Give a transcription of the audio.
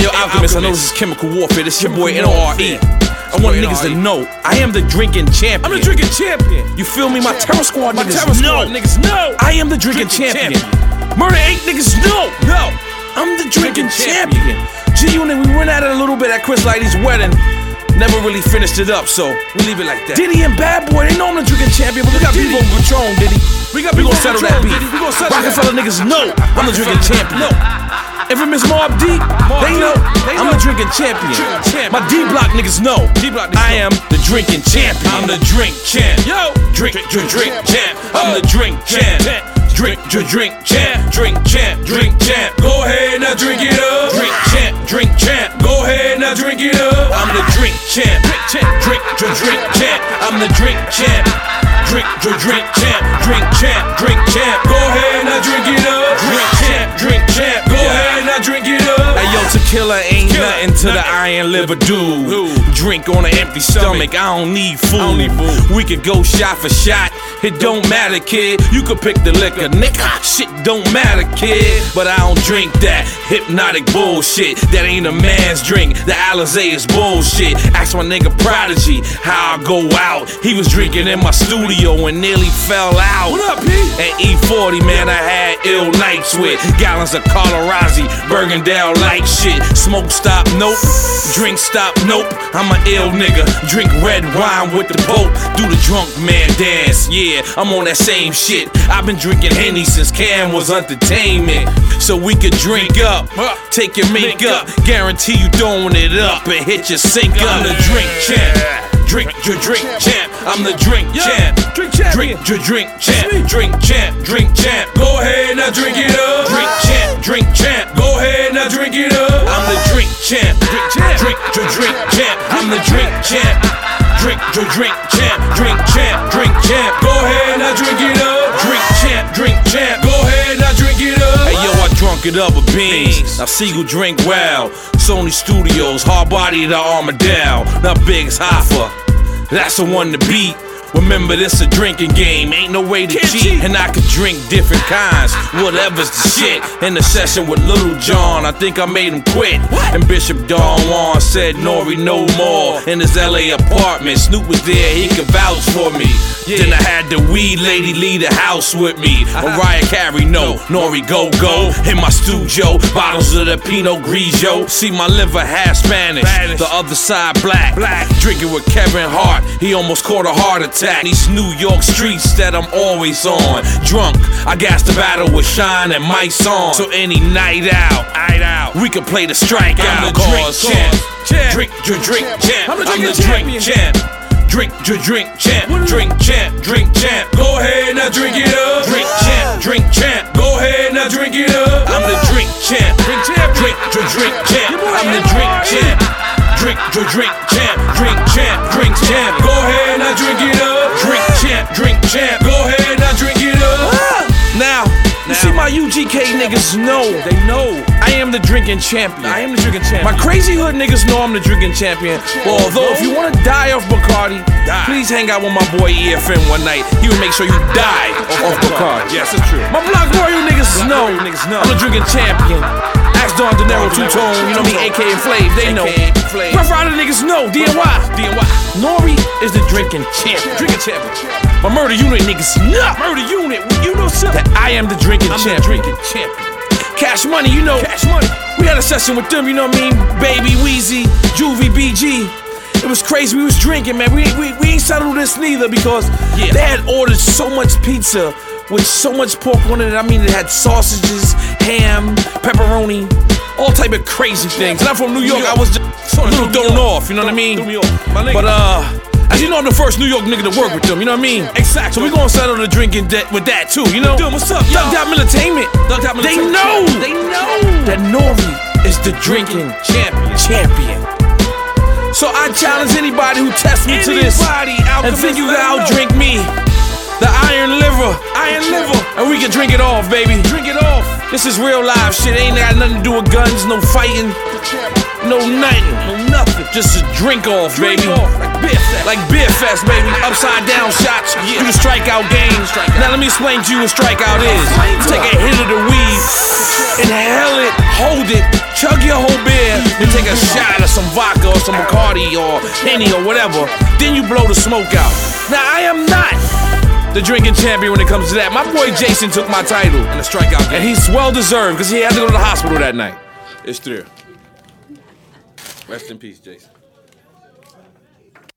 yo, Alchemist, I know this is chemical warfare. This is your boy N-O-R-E. I want niggas to know I am the drinking champion. I'm the drinking champion. You feel me? My Terror Squad niggas know. I am the drinking champion. Murder Inc. niggas know. I'm the drinking champion. G-Unit, we went at it a little bit at Chris Lighty's wedding. Never really finished it up, so we leave it like that. Diddy and Bad Boy, they know I'm the drinking champion, but we got people on Patron, Diddy. We gon' settle that beef. Rockefeller niggas know I'm the drinking champion. Infamous Mobb Deep, they know I'm the drinking champion. My D-Block niggas know I am the drinking champion. I'm the drink champ. Yo, Drink champ. I'm the drink champ. Drink champ. Drink champ. Go ahead now, drink it up. Drink champ. Go ahead now, drink it up. I'm the drink champ. Drink champ. I'm the drink champ. Drink champ. Go ahead now, drink it up. Drink champ. Go ahead now, drink it up. Hey yo, tequila ain't nothing to the iron liver dude. Drink on an empty stomach, I don't need food. We could go shot for shot, it don't matter, kid. You could pick the liquor, nigga. Shit don't matter, kid. But I don't drink that hypnotic bullshit. That ain't a man's drink. The Alizé is bullshit. Ask my nigga Prodigy how I go out. He was drinking in my studio and nearly fell out. What up, P? At E40, man, I had ill nights with gallons of Colorado, Bergendale light shit. Smoke stop, nope. Drink stop, nope. I'm an ill nigga. Drink red wine with the Pope. Do the drunk man dance, yeah. I'm on that same shit. I've been drinking Henny since Cam was entertainment. So we could drink up, take your makeup. Guarantee you throwing it up and hit your sink up. I'm the drink champ. Drink champ. I'm the drink champ. Drink champ. Go ahead now, drink it up. Drink champ. Go ahead now, drink it up. I'm the drink champ. Drink champ. I'm the drink champ. Drink champ. Go ahead now, drink it up. Drink champ. Go ahead now, drink it up. Hey yo, I drunk it up with beans. Now Siegel drink well. Sony Studios, hard body to Armadale. Now Biggs Hoffa, that's the one to beat. Remember, this a drinking game, ain't no way to cheat. And I could drink different kinds, whatever's the shit. In the session with Little John, I think I made him quit. And Bishop Don Juan said, Nori, no more. In his LA apartment, Snoop was there, he could vouch for me. Then I had the weed lady leave the house with me. Mariah Carey, no, Nori, go. In my studio, bottles of the Pinot Grigio. See my liver half Spanish, the other side black. Drinking with Kevin Hart, he almost caught a heart attack. These New York streets that I'm always on. Drunk, I gas the battle with Shine and my song. So any night out, we can play the strikeout. I'm the drink champ. Drink champ. I'm the drink champ. Drink champ. Go ahead now, drink it up. Drink champ. Go ahead now, drink it up. I'm the drink champ. Drink champ. I'm the drink champ. Drink champ. Go ahead now, drink it up. Drink champ. Go ahead now, drink it up. Now, you see my UGK niggas know. They know I am the drinking champion. I am the drinking champion. My crazy hood niggas know I'm the drinking champion. Well, although if you wanna die off Bacardi, please hang out with my boy EFN one night. He will make sure you die off Bacardi. Yes, it's true. My Block Royal niggas know I'm the drinking champion. Ask Don De Niro, Two-Tone, you know me, AK and Flav, they know. Rough Rider niggas know, DNY. Nori is the drinking champion. My Murder Unit niggas know. Murder Unit, you know something. That I am the drinking champion. Cash Money, you know. We had a session with them, you know what I mean? Baby, Weezy, Juvie, BG. It was crazy, we was drinking, man. We ain't settled this neither because they had ordered so much pizza with so much pork on it. I mean, it had sausages, ham, pepperoni, all type of crazy things. And I'm from New York, I was just a little thrown off, you know what I mean? But as you know, I'm the first New York nigga to work with them, you know what I mean? Exactly. So we gonna settle the drinking debt with that too, you know? What's up, yo? Duck Top Entertainment. They know that Nori is the drinking champion. So I challenge anybody who tests me to this and think you can outdrink me. The Iron Liver, and we can drink it off, baby. Drink it off. This is real live shit. Ain't got nothing to do with guns, no fighting, no nothing. Just a drink off, baby. Like Beer Fest, baby. Upside down shots. Do the strikeout game. Now let me explain to you what strikeout is. Take a hit of the weed, inhale it, hold it, chug your whole beer. whiskey or Henny or whatever, then you blow the smoke out. Now, I am not the drinking champion when it comes to that. My boy Jason took my title in the strikeout game. And he's well deserved because he had to go to the hospital that night. It's true. Rest in peace, Jason.